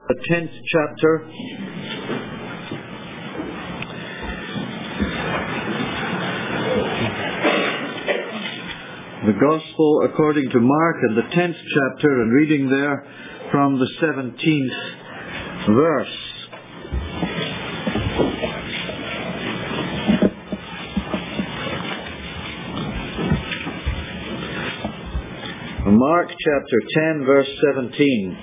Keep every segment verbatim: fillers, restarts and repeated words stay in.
the tenth chapter. The Gospel according to Mark and the tenth chapter, and reading there from the seventeenth verse. Mark chapter ten, verse seventeen.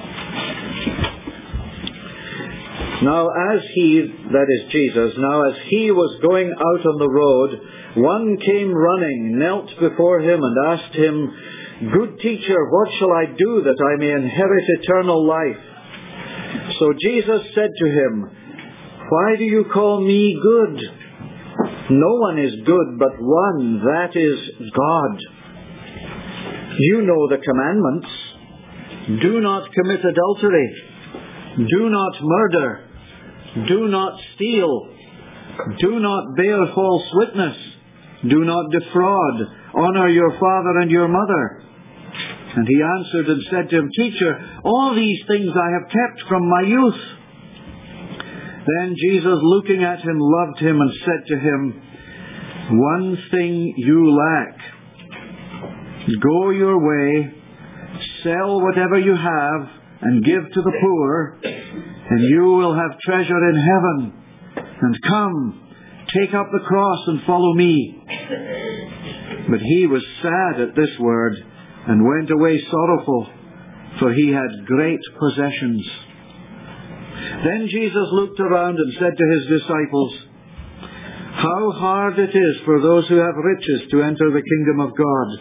Now as he, that is Jesus, now as he was going out on the road, one came running, knelt before him, and asked him, "Good teacher, what shall I do that I may inherit eternal life?" So Jesus said to him, "Why do you call me good? No one is good but one, that is God. You know the commandments. Do not commit adultery. Do not murder. Do not steal. Do not bear false witness. Do not defraud. Honor your father and your mother." And he answered and said to him, "Teacher, all these things I have kept from my youth." Then Jesus, looking at him, loved him and said to him, "One thing you lack. Go your way, sell whatever you have, and give to the poor, and you will have treasure in heaven. And come, take up the cross and follow me." But he was sad at this word, and went away sorrowful, for he had great possessions. Then Jesus looked around and said to his disciples, "How hard it is for those who have riches to enter the kingdom of God."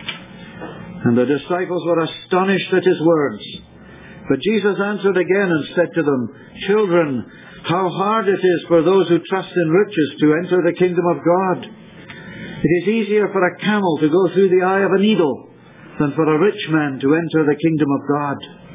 And the disciples were astonished at his words. But Jesus answered again and said to them, "Children, how hard it is for those who trust in riches to enter the kingdom of God. It is easier for a camel to go through the eye of a needle than for a rich man to enter the kingdom of God."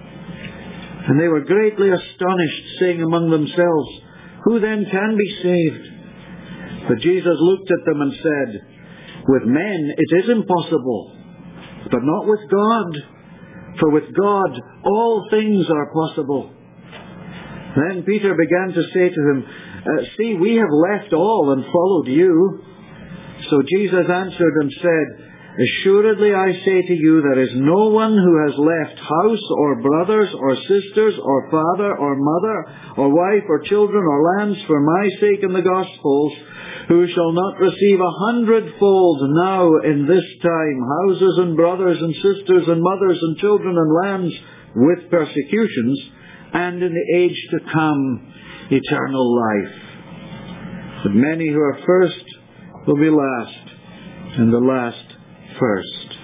And they were greatly astonished, saying among themselves, "Who then can be saved?" But Jesus looked at them and said, "With men it is impossible, but not with God. For with God all things are possible." Then Peter began to say to him, uh, "See, we have left all and followed you." So Jesus answered and said, "Assuredly I say to you, there is no one who has left house or brothers or sisters or father or mother or wife or children or lands for my sake and the gospel's, who shall not receive a hundredfold now in this time houses and brothers and sisters and mothers and children and lands with persecutions, and in the age to come eternal life. But many who are first will be last, and the last first."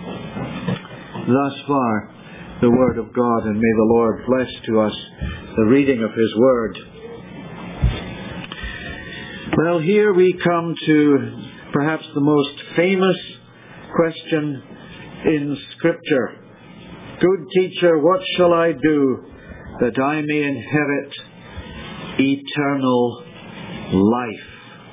Thus far the word of God, and may the Lord bless to us the reading of his word. Well, here we come to perhaps the most famous question in Scripture. "Good teacher, what shall I do that I may inherit eternal life?"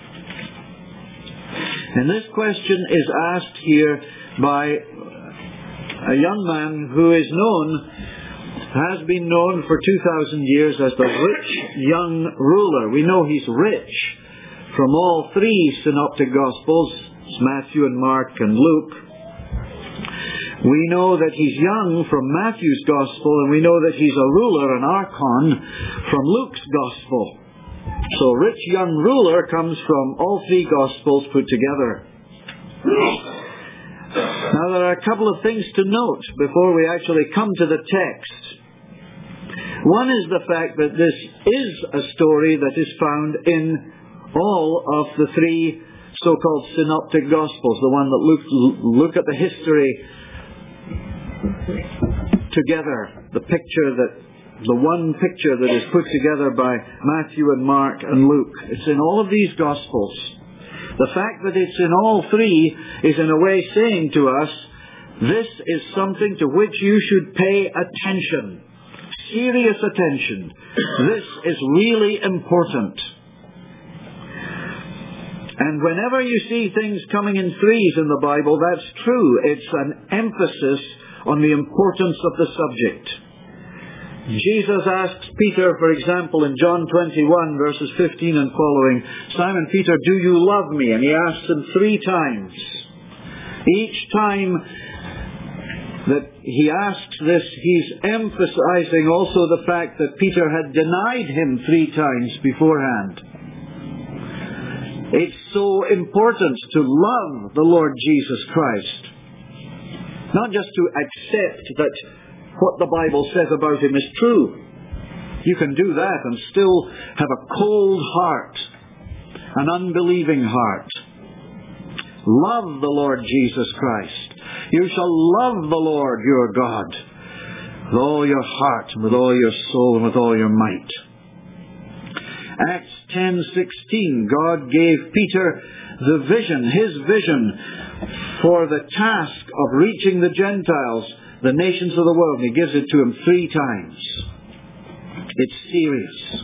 And this question is asked here by a young man who is known, has been known for two thousand years as the rich young ruler. We know he's rich from all three synoptic Gospels, Matthew and Mark and Luke. We know that he's young from Matthew's Gospel, and we know that he's a ruler, an archon, from Luke's Gospel. So rich young ruler comes from all three Gospels put together. Now there are a couple of things to note before we actually come to the text. One is the fact that this is a story that is found in all of the three so-called synoptic Gospels, the one that look, look at the history together, the picture that, the one picture that is put together by Matthew and Mark and Luke. It's in all of these Gospels. The fact that it's in all three is in a way saying to us, this is something to which you should pay attention. Serious attention. This is really important. And whenever you see things coming in threes in the Bible, that's true. It's an emphasis on the importance of the subject. Jesus asks Peter, for example, in John twenty-one, verses fifteen and following, Simon Peter, do you love me? And he asks him three times. Each time that he asks this, he's emphasizing also the fact that Peter had denied him three times beforehand. It's so important to love the Lord Jesus Christ. Not just to accept that what the Bible says about him is true. You can do that and still have a cold heart, an unbelieving heart. Love the Lord Jesus Christ. You shall love the Lord your God with all your heart, with all your soul, and with all your might. Acts ten sixteen, God gave Peter the vision, his vision, for the task of reaching the Gentiles, the nations of the world. And he gives it to him three times. It's serious.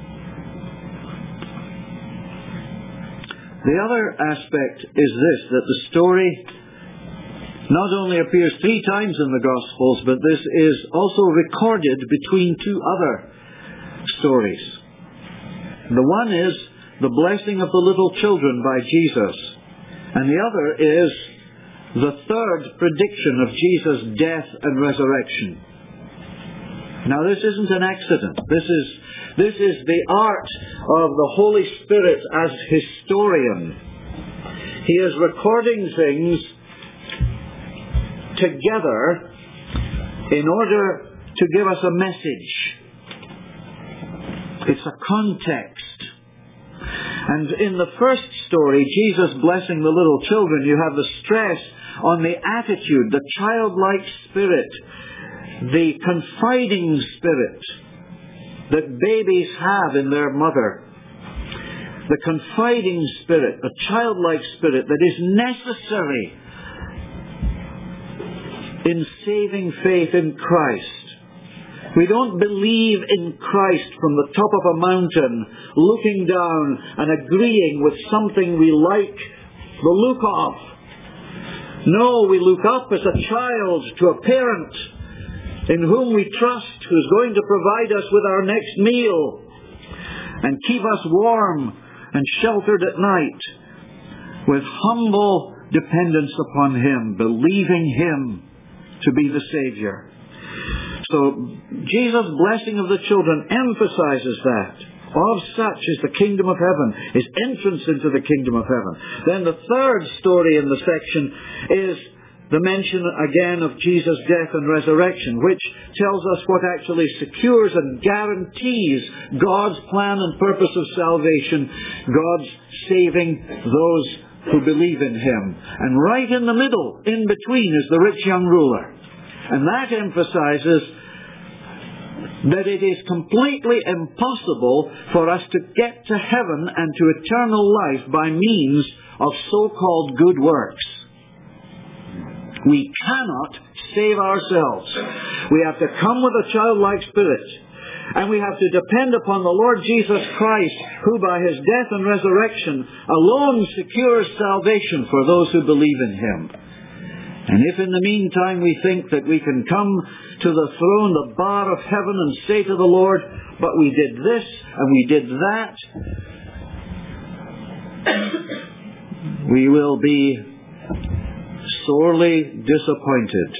The other aspect is this, that the story not only appears three times in the Gospels, but this is also recorded between two other stories. The one is the blessing of the little children by Jesus, and the other is the third prediction of Jesus' death and resurrection. Now this isn't an accident. This is, this is the art of the Holy Spirit as historian. He is recording things together in order to give us a message. It's a context. And in the first story, Jesus blessing the little children, you have the stress on the attitude, the childlike spirit, the confiding spirit that babies have in their mother. The confiding spirit, a childlike spirit that is necessary in saving faith in Christ. We don't believe in Christ from the top of a mountain, looking down and agreeing with something we like the look of. No, we look up as a child to a parent in whom we trust, who's going to provide us with our next meal and keep us warm and sheltered at night, with humble dependence upon Him, believing Him to be the Savior. So Jesus' blessing of the children emphasizes that. Of such is the kingdom of heaven, his entrance into the kingdom of heaven. Then the third story in the section is the mention again of Jesus' death and resurrection, which tells us what actually secures and guarantees God's plan and purpose of salvation, God's saving those who believe in Him. And right in the middle, in between, is the rich young ruler. And that emphasizes that it is completely impossible for us to get to heaven and to eternal life by means of so-called good works. We cannot save ourselves. We have to come with a childlike spirit. And we have to depend upon the Lord Jesus Christ, who by His death and resurrection alone secures salvation for those who believe in Him. And if in the meantime we think that we can come to the throne, the bar of heaven, and say to the Lord, but we did this and we did that, we will be sorely disappointed.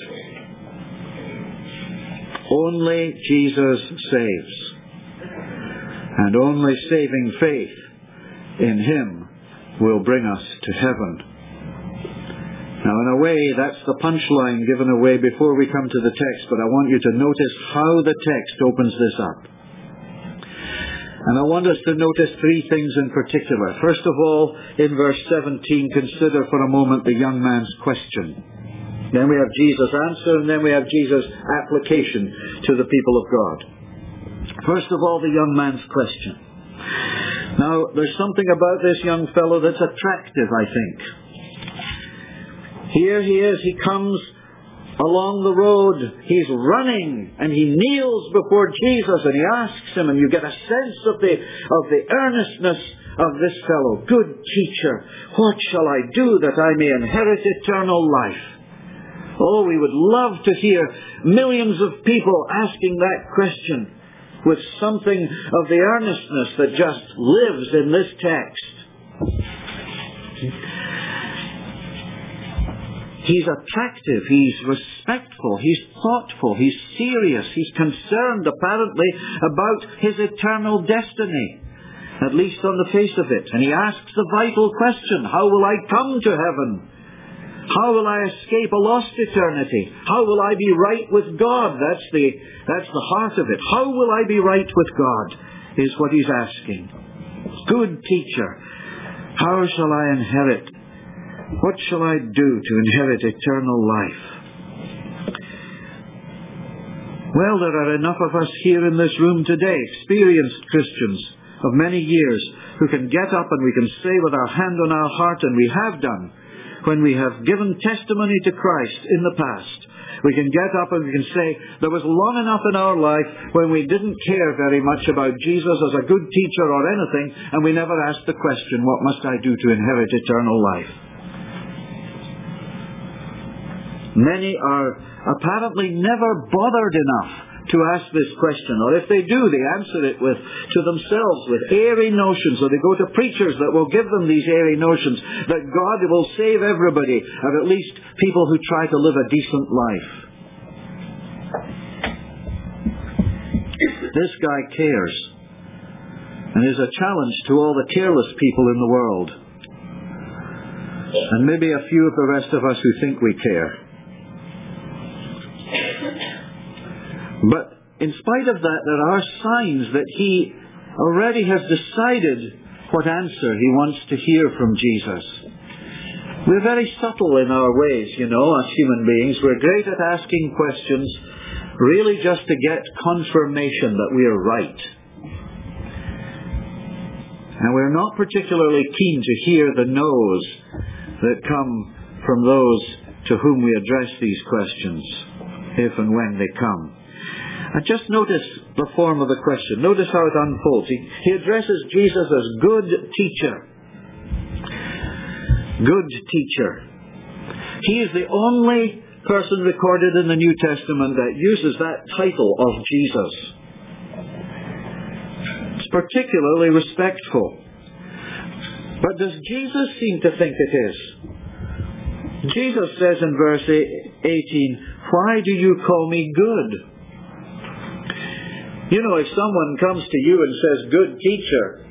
Only Jesus saves. And only saving faith in Him will bring us to heaven. Now, in a way, that's the punchline given away before we come to the text, but I want you to notice how the text opens this up. And I want us to notice three things in particular. First of all, in verse seventeen, consider for a moment the young man's question. Then we have Jesus' answer, and then we have Jesus' application to the people of God. First of all, the young man's question. Now, there's something about this young fellow that's attractive, I think. Here he is, he comes along the road, he's running, and he kneels before Jesus, and he asks Him, and you get a sense of the, of the earnestness of this fellow. Good teacher, what shall I do that I may inherit eternal life? Oh, we would love to hear millions of people asking that question with something of the earnestness that just lives in this text. He's attractive, he's respectful, he's thoughtful, he's serious, he's concerned apparently about his eternal destiny, at least on the face of it. And he asks the vital question, how will I come to heaven? How will I escape a lost eternity? How will I be right with God? That's the, that's the heart of it. How will I be right with God is what he's asking. Good teacher, how shall I inherit? What shall I do to inherit eternal life? Well, there are enough of us here in this room today, experienced Christians of many years, who can get up and we can say with our hand on our heart, and we have done, when we have given testimony to Christ in the past, we can get up and we can say, there was long enough in our life when we didn't care very much about Jesus as a good teacher or anything, and we never asked the question, what must I do to inherit eternal life? Many are apparently never bothered enough to ask this question, or if they do, they answer it with to themselves with airy notions, or they go to preachers that will give them these airy notions that God will save everybody, or at least people who try to live a decent life. This guy cares, and is a challenge to all the careless people in the world, and maybe a few of the rest of us who think we care. But in spite of that, there are signs that he already has decided what answer he wants to hear from Jesus. We're very subtle in our ways, you know, as human beings. We're great at asking questions, really just to get confirmation that we are right. And we're not particularly keen to hear the no's that come from those to whom we address these questions, if and when they come. And just notice the form of the question. Notice how it unfolds. He, he addresses Jesus as good teacher. Good teacher. He is the only person recorded in the New Testament that uses that title of Jesus. It's particularly respectful. But does Jesus seem to think it is? Jesus says in verse eighteen, why do you call me good? You know, if someone comes to you and says, good teacher,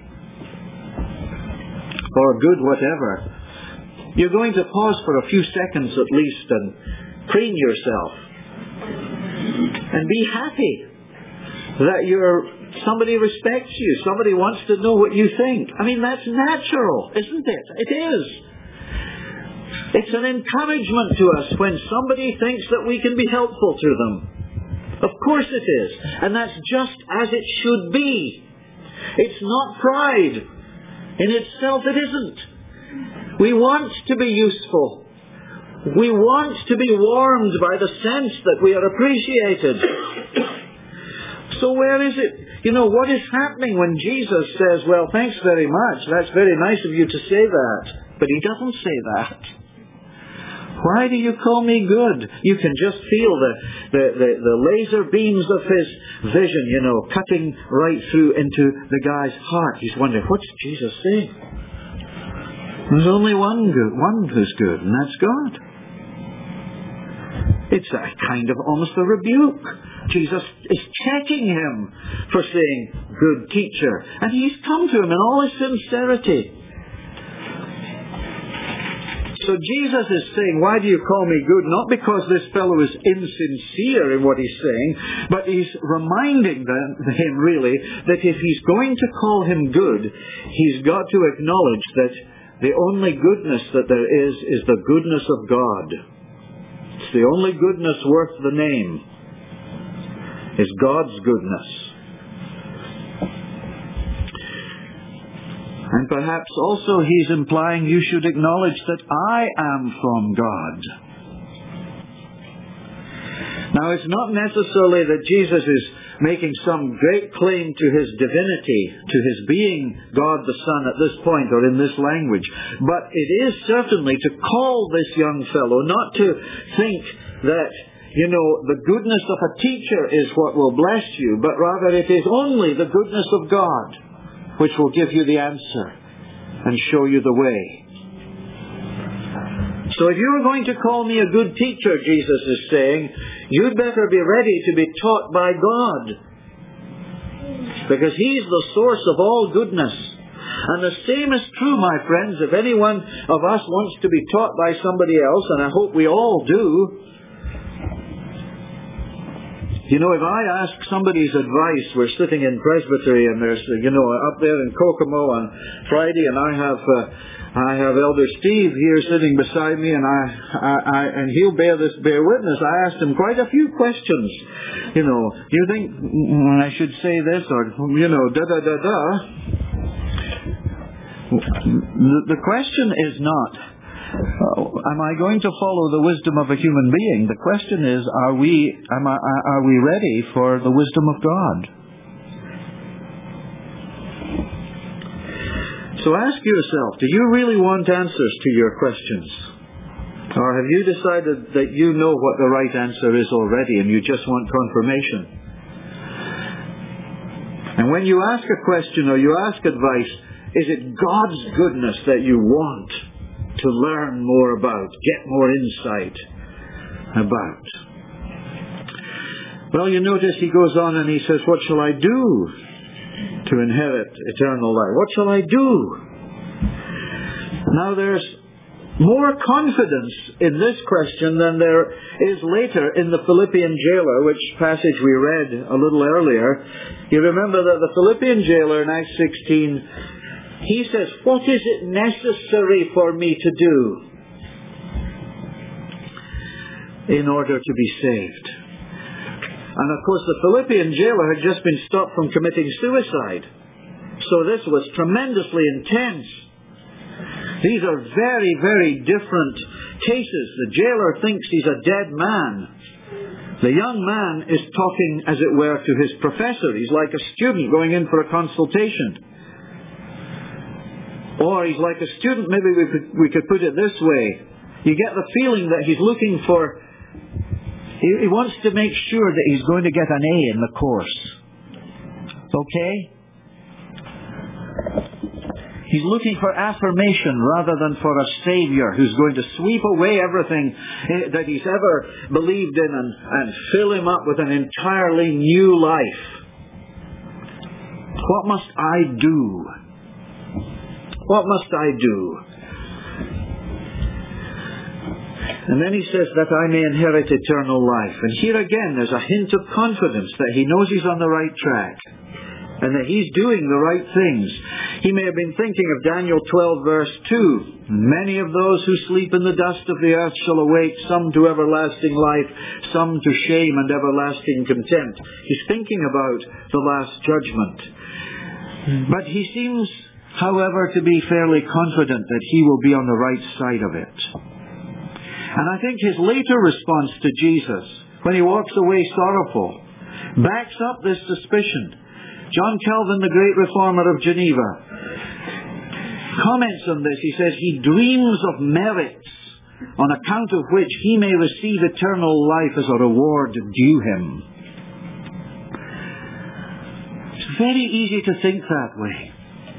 or good whatever, you're going to pause for a few seconds at least and preen yourself and be happy that you're, somebody respects you, somebody wants to know what you think. I mean, that's natural, isn't it? It is. It's an encouragement to us when somebody thinks that we can be helpful to them. Of course it is. And that's just as it should be. It's not pride. In itself it isn't. We want to be useful. We want to be warmed by the sense that we are appreciated. So where is it? You know, what is happening when Jesus says, well, thanks very much. That's very nice of you to say that. But he doesn't say that. Why do you call me good? You can just feel the, the, the, the laser beams of his vision, you know, cutting right through into the guy's heart. He's wondering, what's Jesus saying? There's only one good, one who's good, and that's God. It's a kind of almost a rebuke. Jesus is checking him for saying, good teacher. And he's come to him in all his sincerity. So Jesus is saying, why do you call me good? Not because this fellow is insincere in what he's saying, but he's reminding them, him really that if he's going to call him good, he's got to acknowledge that the only goodness that there is is the goodness of God. It's the only goodness worth the name is God's goodness. And perhaps also he's implying you should acknowledge that I am from God. Now, it's not necessarily that Jesus is making some great claim to his divinity, to his being God the Son at this point or in this language. But it is certainly to call this young fellow, not to think that, you know, the goodness of a teacher is what will bless you, but rather it is only the goodness of God which will give you the answer and show you the way. So if you're going to call me a good teacher, Jesus is saying, you'd better be ready to be taught by God. Because He's the source of all goodness. And the same is true, my friends, if any one of us wants to be taught by somebody else, and I hope we all do. You know, if I ask somebody's advice, we're sitting in Presbytery and there's, you know, up there in Kokomo on Friday, and I have... Uh, I have Elder Steve here sitting beside me, and I, I, I, and he'll bear this bear witness. I asked him quite a few questions. You know, do you think mm, I should say this, or you know, da da da da. The, the question is not, uh, am I going to follow the wisdom of a human being? The question is, are we, am I, are we ready for the wisdom of God? So ask yourself, do you really want answers to your questions? Or have you decided that you know what the right answer is already and you just want confirmation? And when you ask a question or you ask advice, is it God's goodness that you want to learn more about, get more insight about? Well, you notice he goes on and he says, what shall I do to inherit eternal life? What shall I do? Now there's more confidence in this question than there is later in the Philippian jailer, which passage we read a little earlier. You remember that the Philippian jailer in Acts sixteen, he says, what is it necessary for me to do in order to be saved? And of course the Philippian jailer had just been stopped from committing suicide. So this was tremendously intense. These are very, very different cases. The jailer thinks he's a dead man. The young man is talking, as it were, to his professor. He's like a student going in for a consultation. Or he's like a student, maybe we could, we could put it this way. You get the feeling that he's looking for... He wants to make sure that he's going to get an A in the course. Okay? He's looking for affirmation rather than for a Savior who's going to sweep away everything that he's ever believed in and, and fill him up with an entirely new life. What must I do? What must I do? And then he says that I may inherit eternal life. And here again there's a hint of confidence that he knows he's on the right track and that he's doing the right things. He may have been thinking of Daniel twelve verse two. Many of those who sleep in the dust of the earth shall awake, some to everlasting life, some to shame and everlasting contempt. He's thinking about the last judgment. But he seems, however, to be fairly confident that he will be on the right side of it. And I think his later response to Jesus, when he walks away sorrowful, backs up this suspicion. John Calvin, the great reformer of Geneva, comments on this. He says, he dreams of merits on account of which he may receive eternal life as a reward due him. It's very easy to think that way.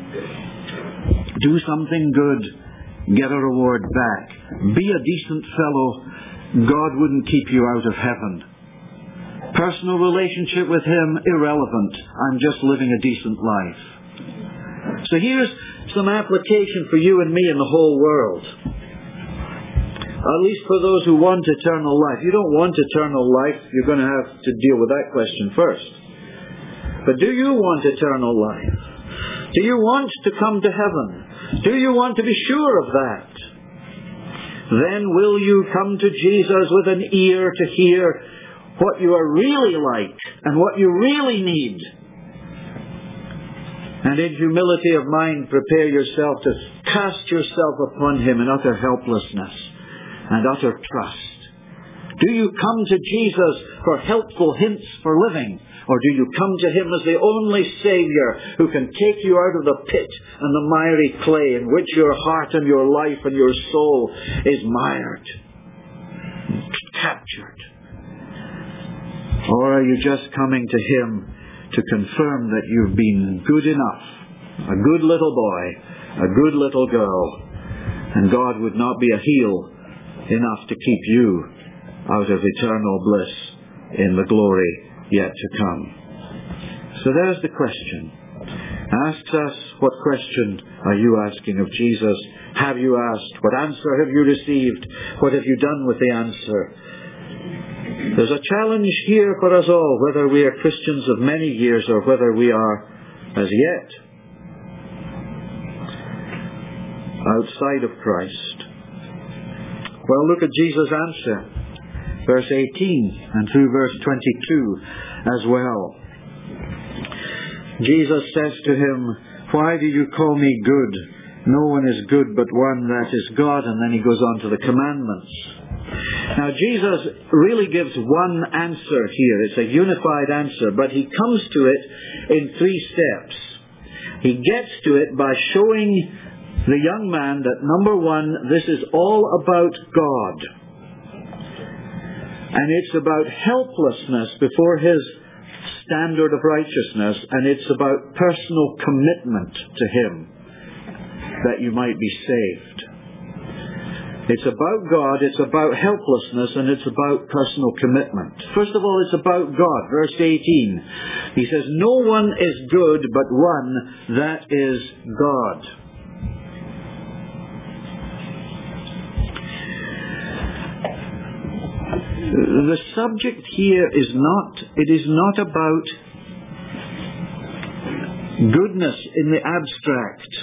Do something good, get a reward back. Be a decent fellow, God wouldn't keep you out of heaven. Personal relationship with Him, irrelevant. I'm just living a decent life. So here's some application for you and me in the whole world. At least for those who want eternal life. If you don't want eternal life, you're going to have to deal with that question first. But do you want eternal life? Do you want to come to heaven? Do you want to be sure of that? Then will you come to Jesus with an ear to hear what you are really like and what you really need. And in humility of mind, prepare yourself to cast yourself upon Him in utter helplessness and utter trust. Do you come to Jesus for helpful hints for living? Or do you come to Him as the only Saviour who can take you out of the pit and the miry clay in which your heart and your life and your soul is mired, captured? Or are you just coming to Him to confirm that you've been good enough, a good little boy, a good little girl, and God would not be a heel enough to keep you out of eternal bliss in the glory yet to come? So there's the question. Asks us, what question are you asking of Jesus? Have you asked? What answer have you received? What have you done with the answer? There's a challenge here for us all, whether we are Christians of many years or whether we are, as yet, outside of Christ. Well, look at Jesus' answer. Verse eighteen and through verse twenty-two as well. Jesus says to him, "Why do you call me good? No one is good but one, that is God." And then he goes on to the commandments. Now Jesus really gives one answer here. It's a unified answer, but he comes to it in three steps. He gets to it by showing the young man that, number one, this is all about God. And it's about helplessness before His standard of righteousness, and it's about personal commitment to Him that you might be saved. It's about God, it's about helplessness, and it's about personal commitment. First of all, it's about God. Verse eighteen. He says, "No one is good but one, that is God." The subject here is not, it is not about goodness in the abstract.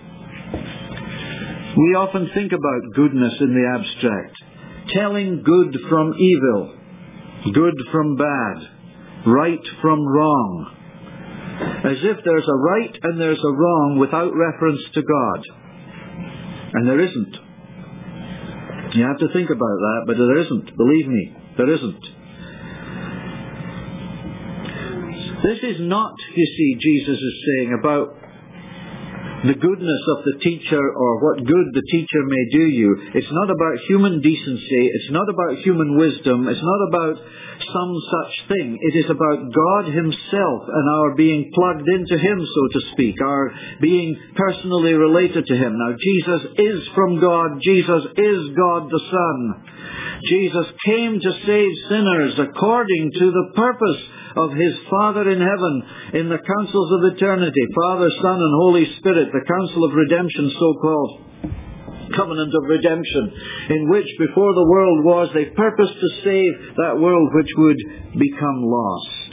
We often think about goodness in the abstract. Telling good from evil, good from bad, right from wrong. As if there's a right and there's a wrong without reference to God. And there isn't. You have to think about that, but there isn't. Believe me, there isn't. This is not, you see, Jesus is saying about the goodness of the teacher or what good the teacher may do you. It's not about human decency. It's not about human wisdom. It's not about some such thing. It is about God Himself and our being plugged into Him, so to speak, our being personally related to Him. Now, Jesus is from God. Jesus is God the Son. Jesus came to save sinners according to the purpose of His Father in heaven, in the councils of eternity, Father, Son, and Holy Spirit, the council of redemption, so-called covenant of redemption, in which before the world was, they purposed to save that world which would become lost.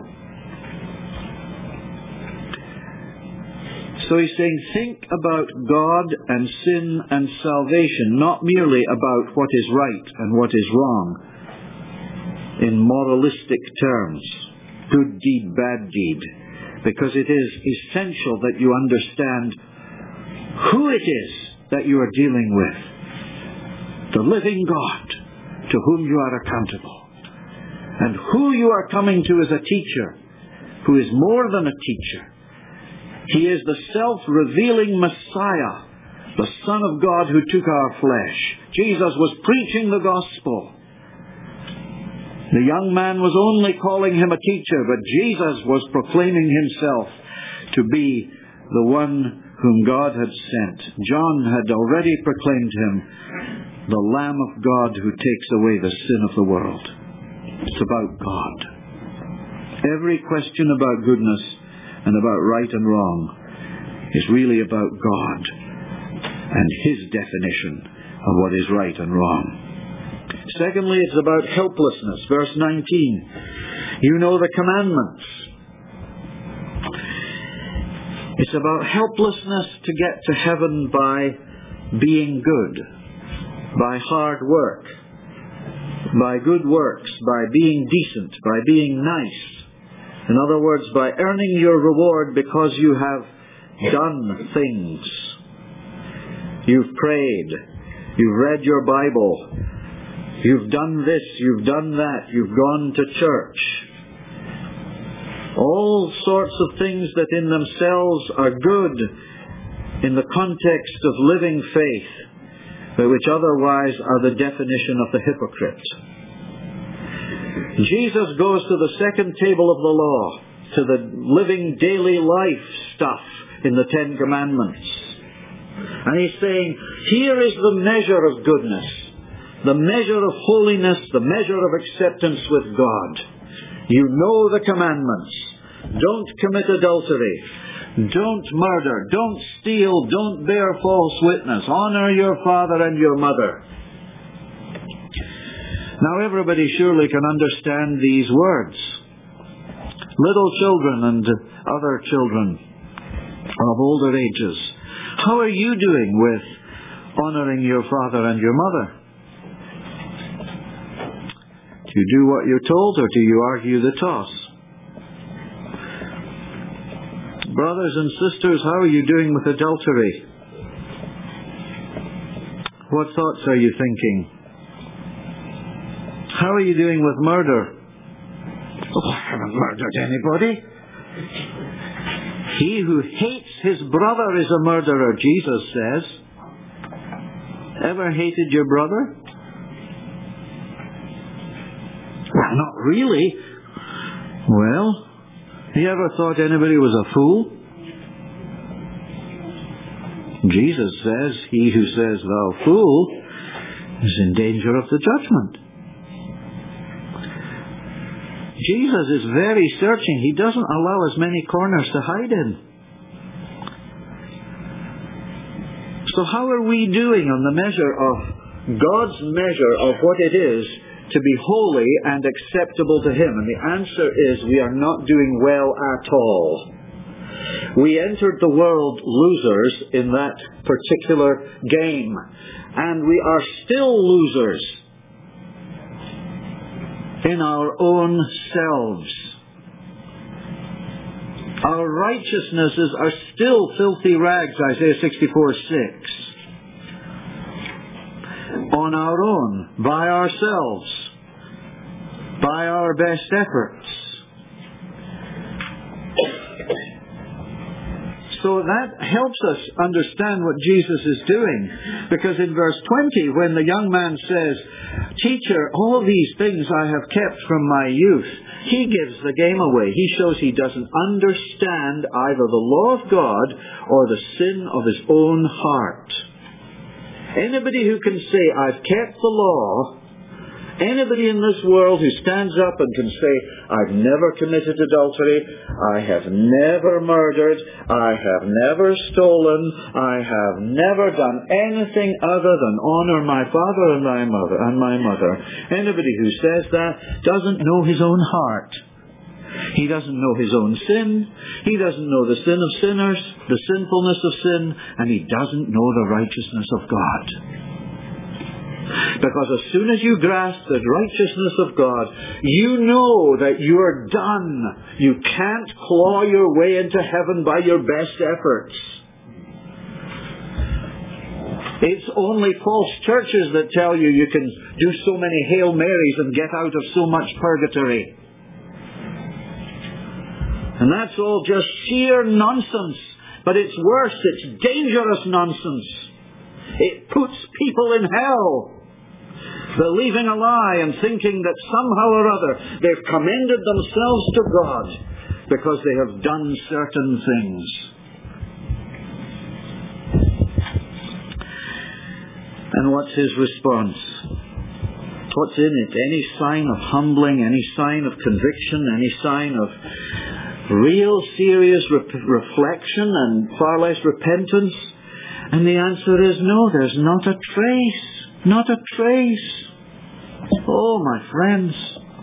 So he's saying, think about God and sin and salvation, not merely about what is right and what is wrong in moralistic terms. Good deed, bad deed. Because it is essential that you understand who it is that you are dealing with. The living God to whom you are accountable. And who you are coming to as a teacher, who is more than a teacher. He is the self-revealing Messiah, the Son of God who took our flesh. Jesus was preaching the gospel. The young man was only calling him a teacher, but Jesus was proclaiming Himself to be the one whom God had sent. John had already proclaimed Him the Lamb of God who takes away the sin of the world. It's about God. Every question about goodness and about right and wrong is really about God and His definition of what is right and wrong. Secondly, it's about helplessness. Verse nineteen. You know the commandments. It's about helplessness to get to heaven by being good, by hard work, by good works, by being decent, by being nice. In other words, by earning your reward because you have done things. You've prayed. You've read your Bible. You've done this, you've done that, you've gone to church. All sorts of things that in themselves are good in the context of living faith, but which otherwise are the definition of the hypocrite. Jesus goes to the second table of the law, to the living daily life stuff in the Ten Commandments. And he's saying, here is the measure of goodness, the measure of holiness, the measure of acceptance with God. You know the commandments. Don't commit adultery. Don't murder. Don't steal. Don't bear false witness. Honor your father and your mother. Now everybody surely can understand these words. Little children and other children of older ages. How are you doing with honoring your father and your mother? Do you do what you're told, or do you argue the toss? Brothers and sisters, how are you doing with adultery? What thoughts are you thinking? How are you doing with murder? Oh, I haven't murdered anybody. He who hates his brother is a murderer, Jesus says. Ever hated your brother? Well, not really. Well, you ever thought anybody was a fool? Jesus says, he who says, thou fool, is in danger of the judgment. Jesus is very searching. He doesn't allow us many corners to hide in. So how are we doing on the measure of God's measure of what it is to be holy and acceptable to Him? And the answer is we are not doing well at all. We entered the world losers in that particular game, and we are still losers in our own selves. Our righteousnesses are still filthy rags, Isaiah sixty-four six. On our own, by ourselves, by our best efforts. So that helps us understand what Jesus is doing. Because in verse twenty, when the young man says, Teacher, all these things I have kept from my youth, he gives the game away. He shows he doesn't understand either the law of God or the sin of his own heart. Anybody who can say, I've kept the law, anybody in this world who stands up and can say, I've never committed adultery, I have never murdered, I have never stolen, I have never done anything other than honor my father and my mother and my mother. Anybody who says that doesn't know his own heart. He doesn't know his own sin. He doesn't know the sin of sinners, the sinfulness of sin, and he doesn't know the righteousness of God. Because as soon as you grasp the righteousness of God, you know that you're done. You can't claw your way into heaven by your best efforts. It's only false churches that tell you you can do so many Hail Marys and get out of so much purgatory. And that's all just sheer nonsense. But it's worse. It's dangerous nonsense. It puts people in hell, believing a lie and thinking that somehow or other they've commended themselves to God because they have done certain things. And what's his response? What's in it? Any sign of humbling, any sign of conviction, any sign of real serious re- reflection and far less repentance? And the answer is no, there's not a trace. Not a trace. Oh, my friends.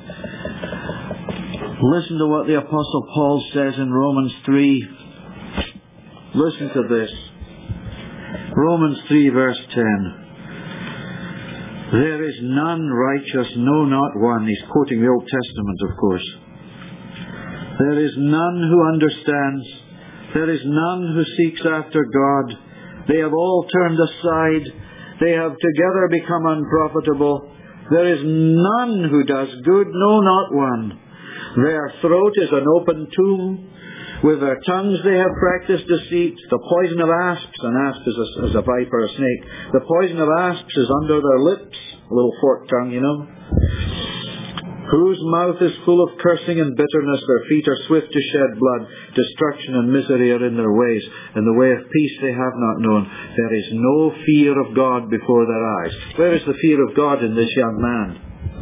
Listen to what the Apostle Paul says in Romans three. Listen to this. Romans three verse ten. There is none righteous, no, not one. He's quoting the Old Testament, of course. There is none who understands. There is none who seeks after God. They have all turned aside. They have together become unprofitable. There is none who does good, no, not one. Their throat is an open tomb. With their tongues they have practiced deceit. The poison of asps, an asp is a, is a viper, a snake. The poison of asps is under their lips. A little forked tongue, you know. Whose mouth is full of cursing and bitterness. Their feet are swift to shed blood. Destruction and misery are in their ways. And the way of peace they have not known. There is no fear of God before their eyes. Where is the fear of God in this young man?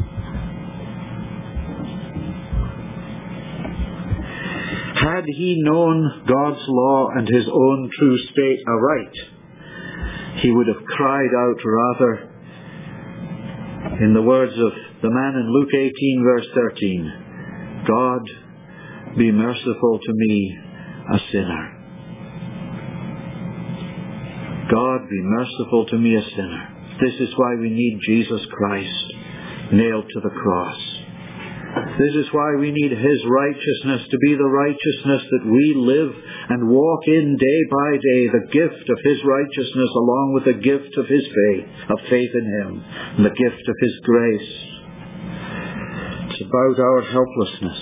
Had he known God's law and his own true state aright, he would have cried out rather, in the words of the man in Luke eighteen verse thirteen, God, be merciful to me, a sinner. God, be merciful to me, a sinner. This is why we need Jesus Christ nailed to the cross. This is why we need His righteousness to be the righteousness that we live and walk in day by day, the gift of His righteousness along with the gift of His faith, of faith in Him, and the gift of His grace. It's about our helplessness.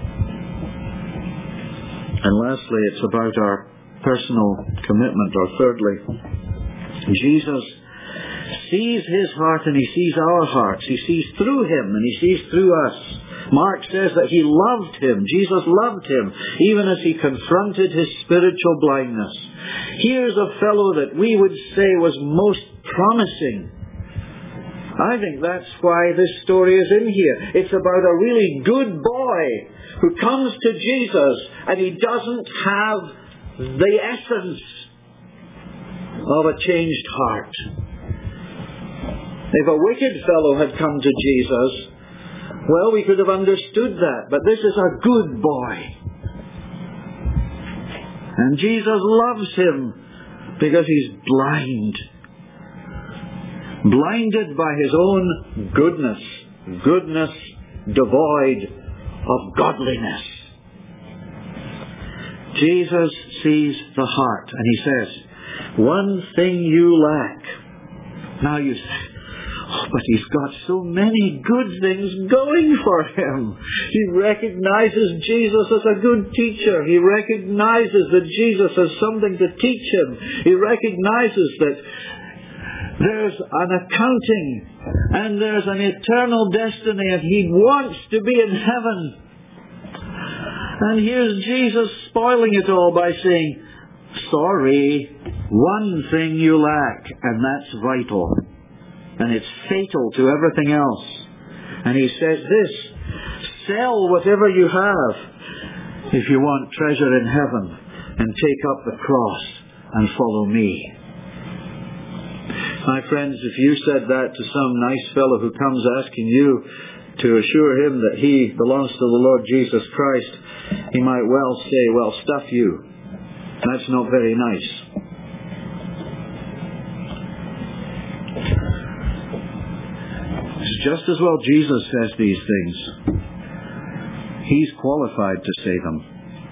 And lastly, it's about our personal commitment, or thirdly, Jesus sees His heart and He sees our hearts. He sees through Him and He sees through us. Mark says that He loved him. Jesus loved him, even as He confronted his spiritual blindness. Here's a fellow that we would say was most promising. I think that's why this story is in here. It's about a really good boy who comes to Jesus and he doesn't have the essence of a changed heart. If a wicked fellow had come to Jesus, well, we could have understood that. But this is a good boy. And Jesus loves him because he's blind. Blinded by his own goodness. Goodness devoid of godliness. Jesus sees the heart and He says, one thing you lack. Now you say, oh, but he's got so many good things going for him. He recognizes Jesus as a good teacher. He recognizes that Jesus has something to teach him. He recognizes that there's an accounting and there's an eternal destiny and he wants to be in heaven. And here's Jesus spoiling it all by saying, sorry, one thing you lack, and that's vital. And it's fatal to everything else. And He says this, sell whatever you have if you want treasure in heaven, and take up the cross and follow me. My friends, if you said that to some nice fellow who comes asking you to assure him that he belongs to the Lord Jesus Christ, he might well say, well, stuff you. That's not very nice. It's just as well Jesus says these things. He's qualified to say them.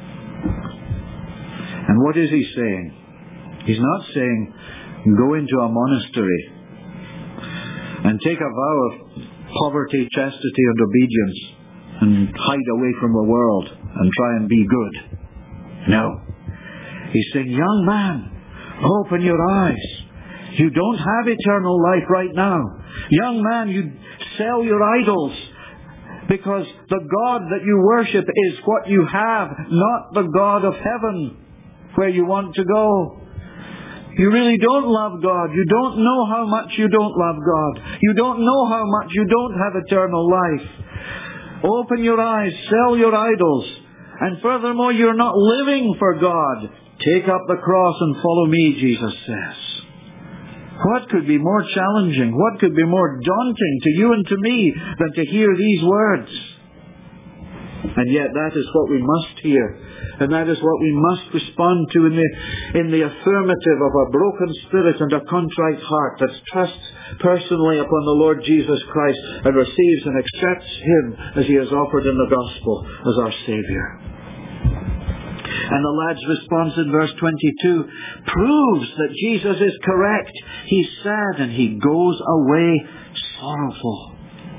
And what is He saying? He's not saying, go into a monastery and take a vow of poverty, chastity and obedience and hide away from the world and try and be good. No. He's saying, young man, open your eyes. You don't have eternal life right now. Young man, you sell your idols because the God that you worship is what you have, not the God of heaven where you want to go. You really don't love God. You don't know how much you don't love God. You don't know how much you don't have eternal life. Open your eyes, sell your idols. And furthermore, you're not living for God. Take up the cross and follow me, Jesus says. What could be more challenging? What could be more daunting to you and to me than to hear these words? And yet that is what we must hear. And that is what we must respond to in the, in the affirmative of a broken spirit and a contrite heart that trusts personally upon the Lord Jesus Christ and receives and accepts Him as He has offered in the gospel as our Saviour. And the lad's response in verse twenty-two proves that Jesus is correct. He's sad and he goes away sorrowful.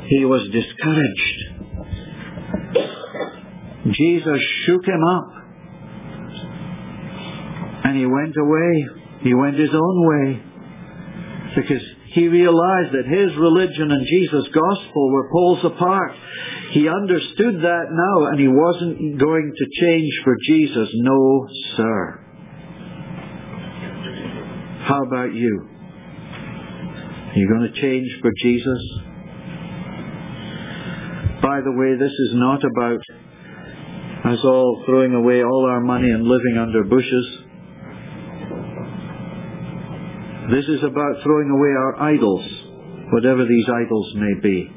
he was discouraged. Jesus shook him up. And he went away. He went his own way. Because he realized that his religion and Jesus' gospel were poles apart. He understood that now, and he wasn't going to change for Jesus. No, sir. How about you? Are you going to change for Jesus? By the way, this is not about us all throwing away all our money and living under bushes. This is about throwing away our idols, whatever these idols may be.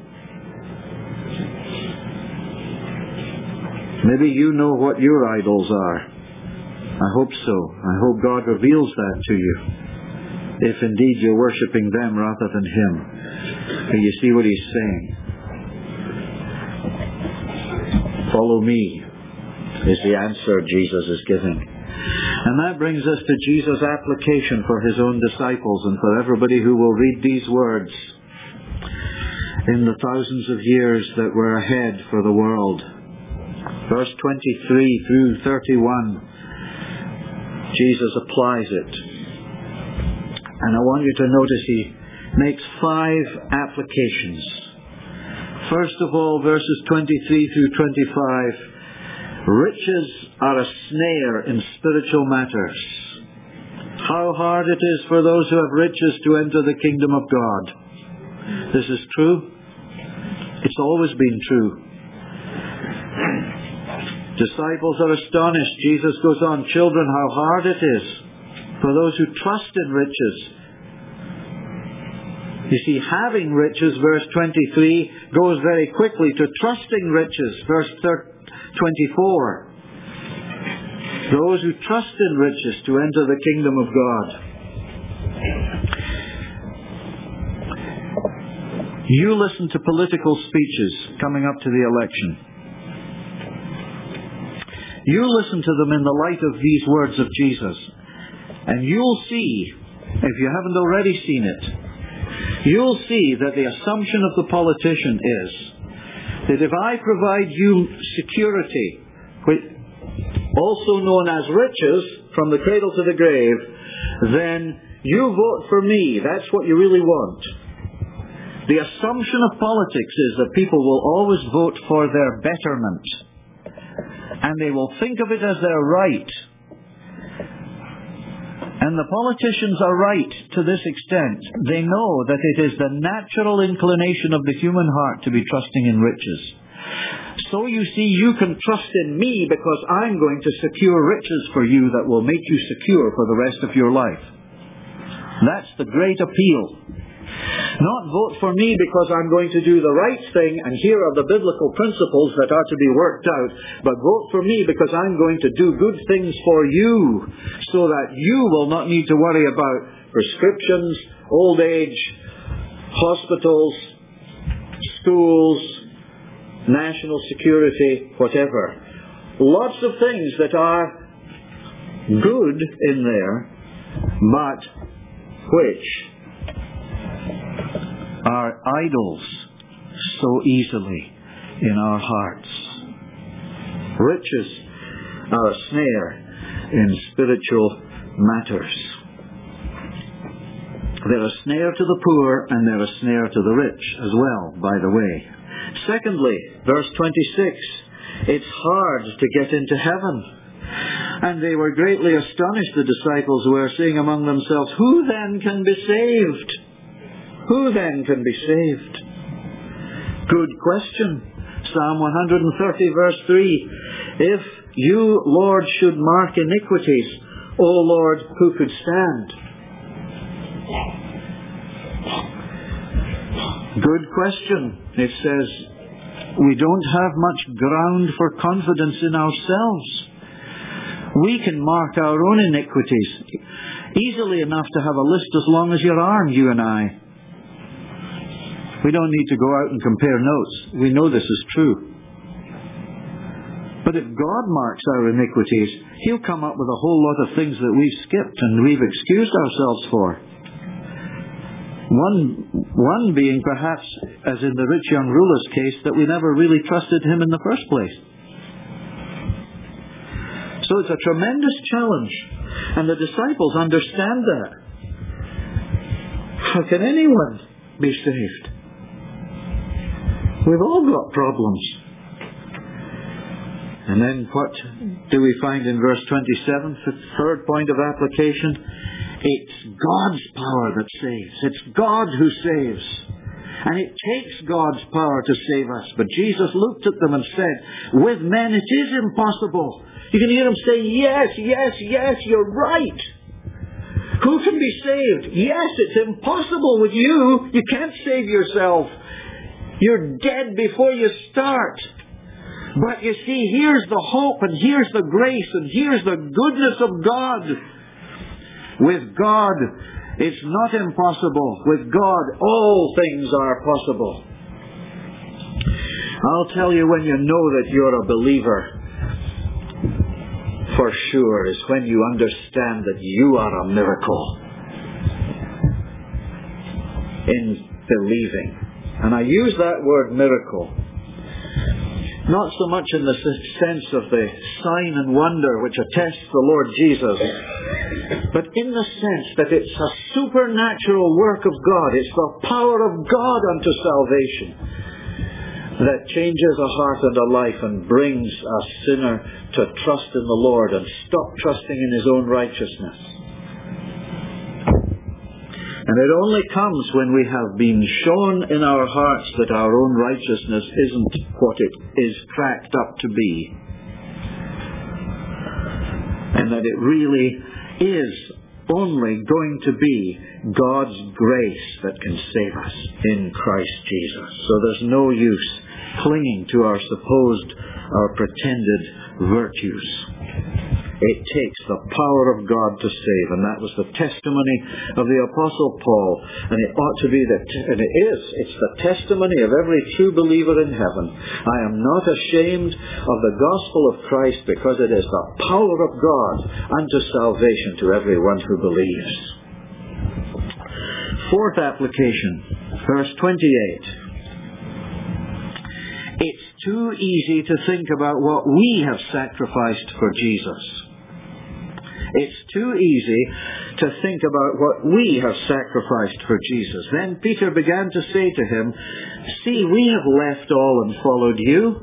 Maybe you know what your idols are. I hope so. I hope God reveals that to you, if indeed you're worshipping them rather than Him. And you see what He's saying. Follow me is the answer Jesus is giving. And that brings us to Jesus' application for His own disciples and for everybody who will read these words in the thousands of years that were ahead for the world. Verse twenty-three through thirty-one, Jesus applies it. And I want you to notice He makes five applications. First of all, verses twenty-three through twenty-five, riches are a snare in spiritual matters. How hard it is for those who have riches to enter the kingdom of God. This is true. It's always been true. Disciples are astonished. Jesus goes on, children, how hard it is for those who trust in riches. You see, having riches, verse twenty-three, goes very quickly to trusting riches, verse twenty-four. Those who trust in riches to enter the kingdom of God. You listen to political speeches coming up to the election. You listen to them in the light of these words of Jesus. And you'll see, if you haven't already seen it, you'll see that the assumption of the politician is that if I provide you security, also known as riches, from the cradle to the grave, then you vote for me. That's what you really want. The assumption of politics is that people will always vote for their betterment. And they will think of it as their right. And the politicians are right to this extent. They know that it is the natural inclination of the human heart to be trusting in riches. So you see, you can trust in me because I'm going to secure riches for you that will make you secure for the rest of your life. That's the great appeal. Not vote for me because I'm going to do the right thing and here are the biblical principles that are to be worked out, but vote for me because I'm going to do good things for you so that you will not need to worry about prescriptions, old age, hospitals, schools, national security, whatever. Lots of things that are good in there, but which are idols so easily in our hearts. Riches are a snare in spiritual matters. They're a snare to the poor and they're a snare to the rich as well, by the way. Secondly, verse twenty-six, it's hard to get into heaven. And they were greatly astonished, the disciples were, saying among themselves, who then can be saved? Who then can be saved? Good question. Psalm one hundred thirty verse three. If you, Lord, should mark iniquities, O Lord, who could stand? Good question. It says, we don't have much ground for confidence in ourselves. We can mark our own iniquities easily enough to have a list as long as your arm, you and I. We don't need to go out and compare notes. We know this is true. But if God marks our iniquities, He'll come up with a whole lot of things that we've skipped and we've excused ourselves for. One, one being perhaps, as in the rich young ruler's case, that we never really trusted him in the first place. So it's a tremendous challenge, and the disciples understand that. How can anyone be saved? We've all got problems. And then what do we find in verse twenty-seven? The third point of application. It's God's power that saves. It's God who saves. And it takes God's power to save us. But Jesus looked at them and said, with men it is impossible. You can hear him say, yes, yes, yes, you're right. Who can be saved? Yes, it's impossible with you. You can't save yourself. You're dead before you start. But you see, here's the hope, and here's the grace, and here's the goodness of God. With God, it's not impossible. With God, all things are possible. I'll tell you, when you know that you're a believer, for sure, is when you understand that you are a miracle in believing. And I use that word miracle not so much in the sense of the sign and wonder which attests the Lord Jesus, but in the sense that it's a supernatural work of God. It's the power of God unto salvation that changes a heart and a life and brings a sinner to trust in the Lord and stop trusting in his own righteousness. And it only comes when we have been shown in our hearts that our own righteousness isn't what it is cracked up to be. And that it really is only going to be God's grace that can save us in Christ Jesus. So there's no use clinging to our supposed or pretended virtues. It takes the power of God to save, and that was the testimony of the Apostle Paul, and it ought to be that, and it is, it's the testimony of every true believer in heaven. I am not ashamed of the gospel of Christ, because it is the power of God unto salvation to everyone who believes. Fourth application, verse twenty-eight. It's too easy to think about what we have sacrificed for Jesus. It's too easy to think about what we have sacrificed for Jesus. Then Peter began to say to him, see, we have left all and followed you.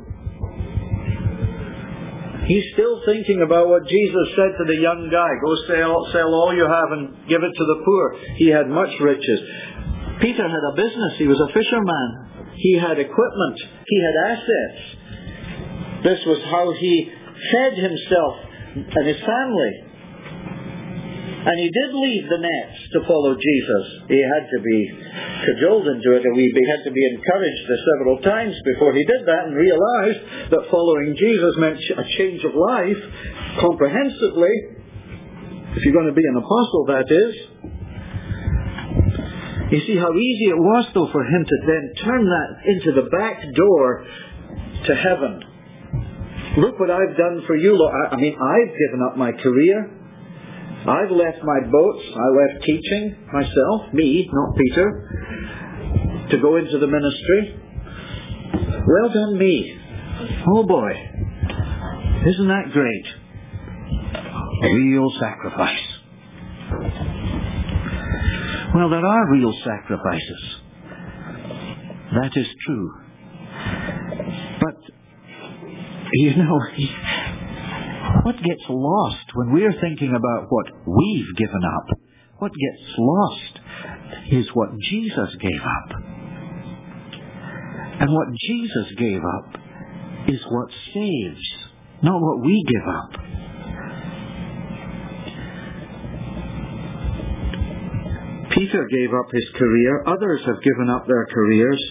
He's still thinking about what Jesus said to the young guy, go sell, sell all you have and give it to the poor. He had much riches. Peter had a business. He was a fisherman. He had equipment. He had assets. This was how he fed himself and his family. And he did leave the nets to follow Jesus. He had to be cajoled into it, and he had to be encouraged several times before he did that and realized that following Jesus meant a change of life comprehensively. If you're going to be an apostle, that is. You see how easy it was, though, for him to then turn that into the back door to heaven. Look what I've done for you, Lord. I mean, I've given up my career. I've left my boats. I left teaching myself, me, not Peter, to go into the ministry. Well done, me. Oh boy. Isn't that great? Real sacrifice. Well, there are real sacrifices. That is true. But, you know, what gets lost when we're thinking about what we've given up, what gets lost is what Jesus gave up. And what Jesus gave up is what saves, not what we give up. Peter gave up his career. Others have given up their careers.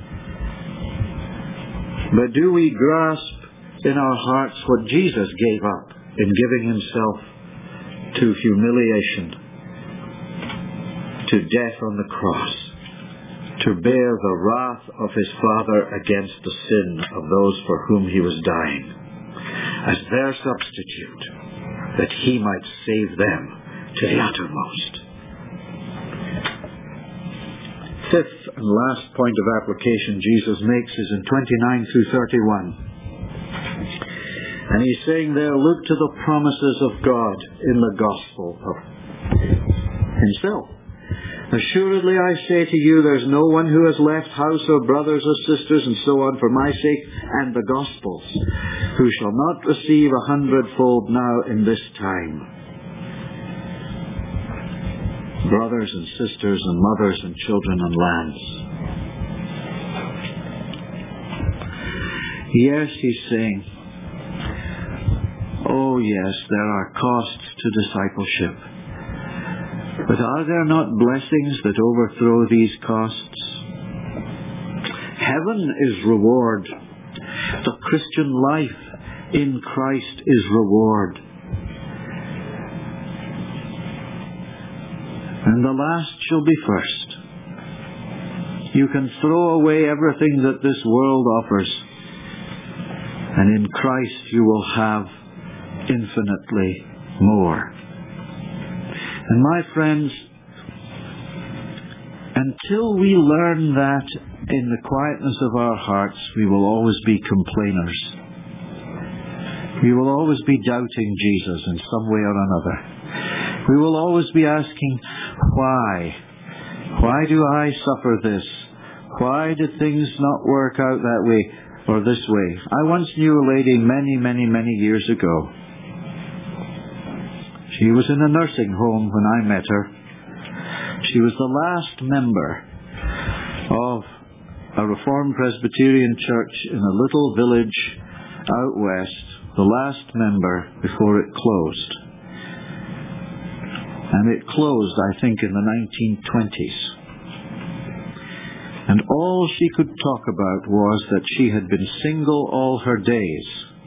But do we grasp in our hearts what Jesus gave up in giving himself to humiliation, to death on the cross, to bear the wrath of his Father against the sin of those for whom he was dying, as their substitute, that he might save them to the uttermost. fifth and last point of application Jesus makes is in twenty-nine through thirty-one. And he's saying there, look to the promises of God in the gospel of himself. Assuredly I say to you, there's no one who has left house or brothers or sisters and so on for my sake and the gospel's, who shall not receive a hundredfold now in this time. Brothers and sisters and mothers and children and lands. Yes, he's saying, oh yes, there are costs to discipleship. But are there not blessings that overthrow these costs? Heaven is reward. The Christian life in Christ is reward. And the last shall be first. You can throw away everything that this world offers, and in Christ you will have infinitely more. And my friends, until we learn that in the quietness of our hearts, we will always be complainers. We will always be doubting Jesus in some way or another. We will always be asking, why? Why do I suffer this? Why did things not work out that way or this way? I once knew a lady many, many, many years ago. She was in a nursing home when I met her. She was the last member of a Reformed Presbyterian church in a little village out west, the last member before it closed. And it closed, I think, in the nineteen twenties. And all she could talk about was that she had been single all her days.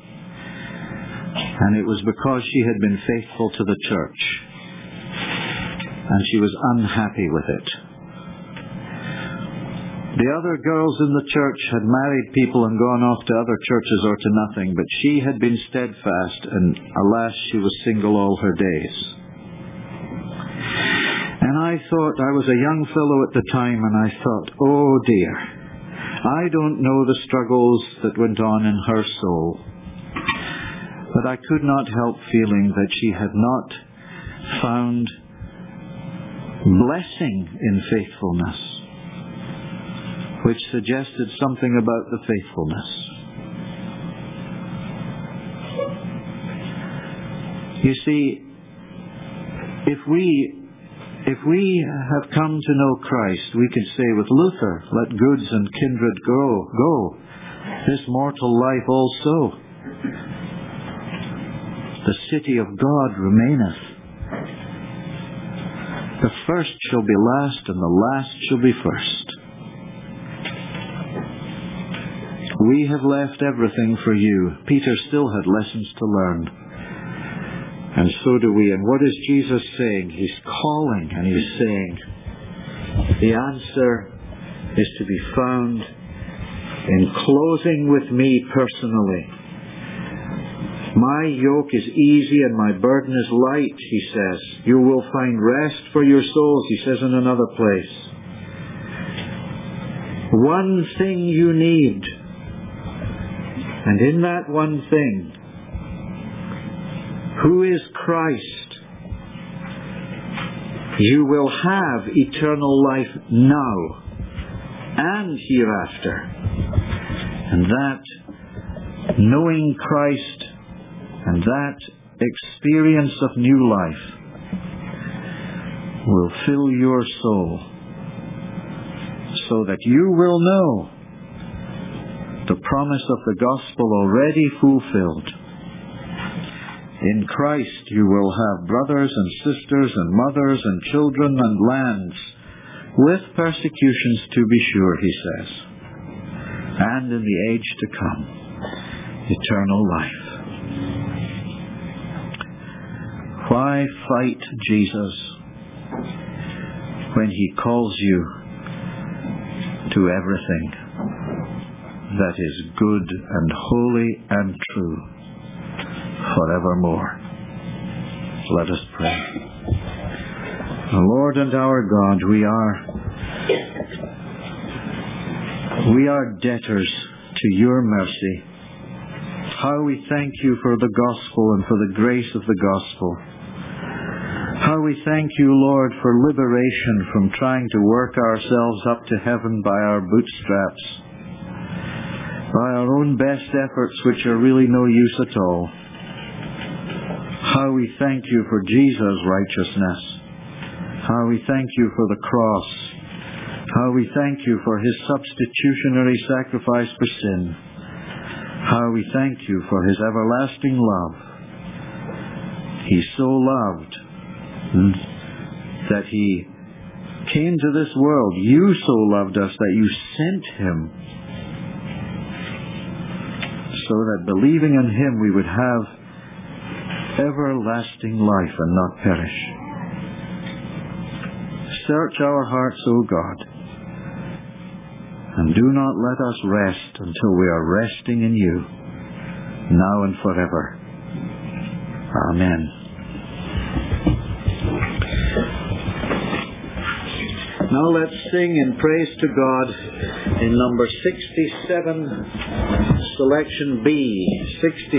And it was because she had been faithful to the church. And she was unhappy with it. The other girls in the church had married people and gone off to other churches or to nothing, but she had been steadfast, and alas, she was single all her days. And I thought, I was a young fellow at the time, and I thought, oh dear, I don't know the struggles that went on in her soul. But I could not help feeling that she had not found blessing in faithfulness, which suggested something about the faithfulness. You see, if we if we have come to know Christ, we can say with Luther, let goods and kindred go, go, this mortal life also. The city of God remaineth. The first shall be last, and the last shall be first. We have left everything for you. Peter still had lessons to learn. And so do we. And what is Jesus saying? He's calling and he's saying, the answer is to be found in closing with me personally. My yoke is easy and my burden is light, he says. You will find rest for your souls, he says in another place. One thing you need. And in that one thing, who is Christ, you will have eternal life now and hereafter. And that, knowing Christ, and that experience of new life will fill your soul so that you will know the promise of the gospel already fulfilled. In Christ you will have brothers and sisters and mothers and children and lands, with persecutions to be sure, he says, and in the age to come, eternal life. Why fight Jesus when he calls you to everything that is good and holy and true forevermore? Let us pray. Lord and our God, we are We are debtors to your mercy. How we thank you for the gospel and for the grace of the gospel. How we thank you, Lord, for liberation from trying to work ourselves up to heaven by our bootstraps, by our own best efforts, which are really no use at all. How we thank you for Jesus' righteousness. How we thank you for the cross. How we thank you for his substitutionary sacrifice for sin. How we thank you for his everlasting love. He so loved that he came to this world. You so loved us that you sent him, so that believing in him we would have everlasting life and not perish. Search our hearts, O God, and do not let us rest until we are resting in you, now and forever. Amen. Now let's sing in praise to God in number sixty-seven, selection B. sixty